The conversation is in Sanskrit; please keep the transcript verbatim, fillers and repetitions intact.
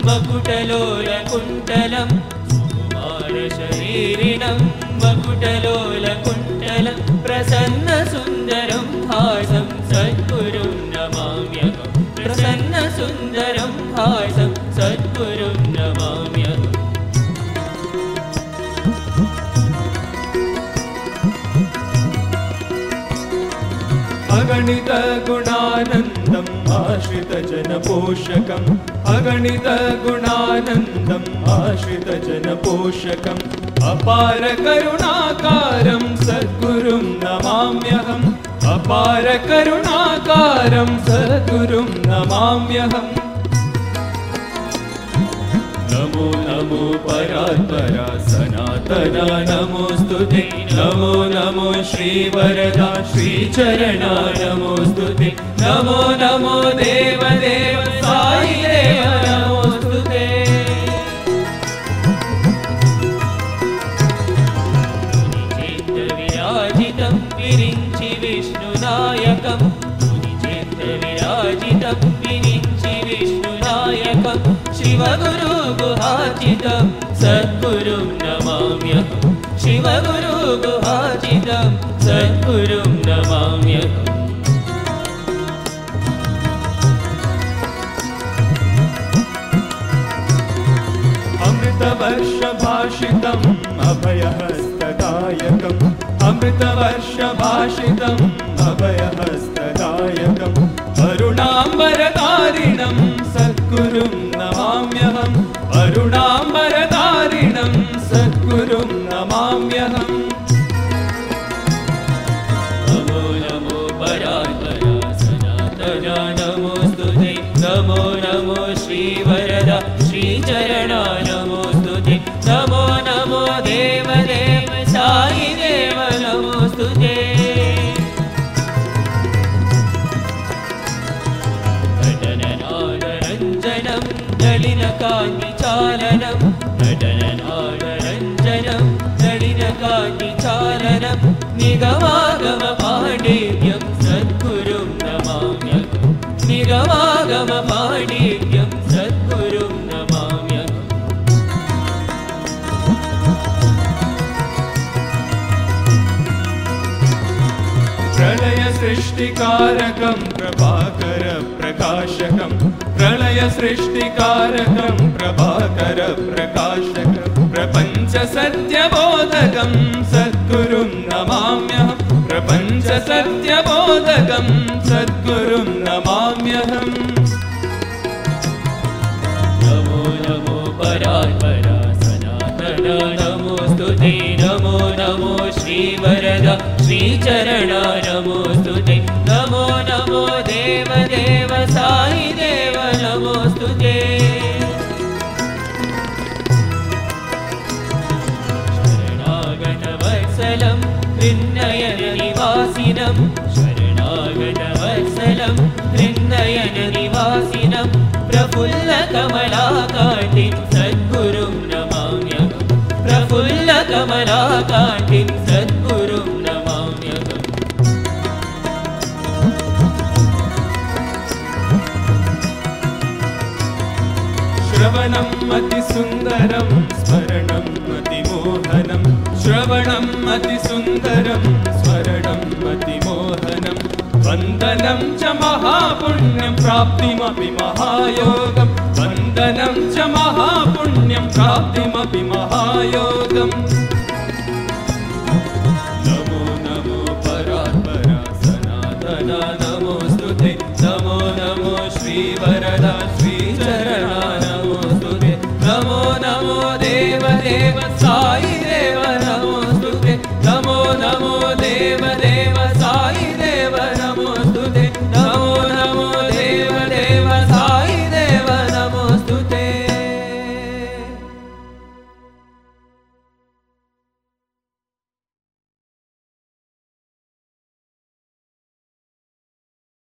मकुटलोलकुण्डलं सुकुमारशरीरिणं मकुटलोलकुण्डलं प्रसन्नसुन्दरं हासं सद्गुरुं नमाम्यहं प्रसन्नसुन्दरं हासं सद्गुरुं नमाम्यहम् अगणित गुणानन्दम् आश्रित जन पोषकम् अगणित गुणानन्दम् आश्रित जन पोषकम् अपार करुणाकारं सद्गुरुं नमाम्यहम् अपार करुणाकारं सद्गुरुं नमाम्यहम् नमो नमो परात्परा सनातना नमोस्तुते नमो नमो श्रीवरदा श्रीचरणा नमोस्तुते नमो नमो देव देव साई देव नमोस्तुते मुनिचेत्र विराजितं विरिञ्चि विष्णुनायकं मुनिचेत्र विराजितं विरिञ्चि विष्णुनायकं शिवगुरु गुहाचितं सद्गुरुं नमाम्यहं शिवगुरु गुहाचितं सद्गुरुं नमाम्यहम् अमृतवर्षभाषितम् अभयहस्तदायकम् अमृतवर्षभाषितम् अभयहस्तदायकम् अरुणाम्बरधारिणं सद्गुरुं नमाम्यहम् अरुणाम्बरधारिणं सद्गुरुं नमाम्यहम् नमो नमो परात्परा सनातना नमोस्तुते नमो नमो श्रीवरदा श्रीचरणा नमोस्तुते नमो नमो देव देव साई देव नमोस्तुते नटननादरञ्जनं नलिनकान्तिचालनं नटननादरञ्जनं नलिनकान्तिचालनं निगमागमपाण्डित्यं सद्गुरुं नमाम्यहं निगमागमपाण्डित्यं सद्गुरुं नमाम्यहम् प्रलय सृष्टिकारकं प्रभाकर प्रकाशकं प्रलय सृष्टिकारकं प्रभाकर प्रकाशकं प्रपञ्च सत्यबोधकं सद्गुरुं नमाम्यहं प्रपञ्च सत्यबोधकं सद्गुरुं नमाम्यहम् नमो नमो परात्परा सनातना नमोस्तुते नमो नमो श्रीवरदा श्रीचरणा नमोस्तुते नमो नमो देव देव साई देव नमोस्तुते शरणागतवत्सलं हृन्नयननिवासिनं शरणागतवत्सलं हृन्नयननिवासिनं प्रफुल्लकमलाकान्तिं सद्गुरुं नमाम्यहं प्रफुल्लकमलाकान्तिं सद्गुरुं नमाम्यहम् श्रवणम् अतिसुन्दरं स्मरणम् अतिमोहनं श्रवणम् अतिसुन्दरं स्मरणम् अतिमोहनं वन्दनं च महापुण्यं प्राप्तिमपि महायोगं वन्दनं च महापुण्यं प्राप्तिमपि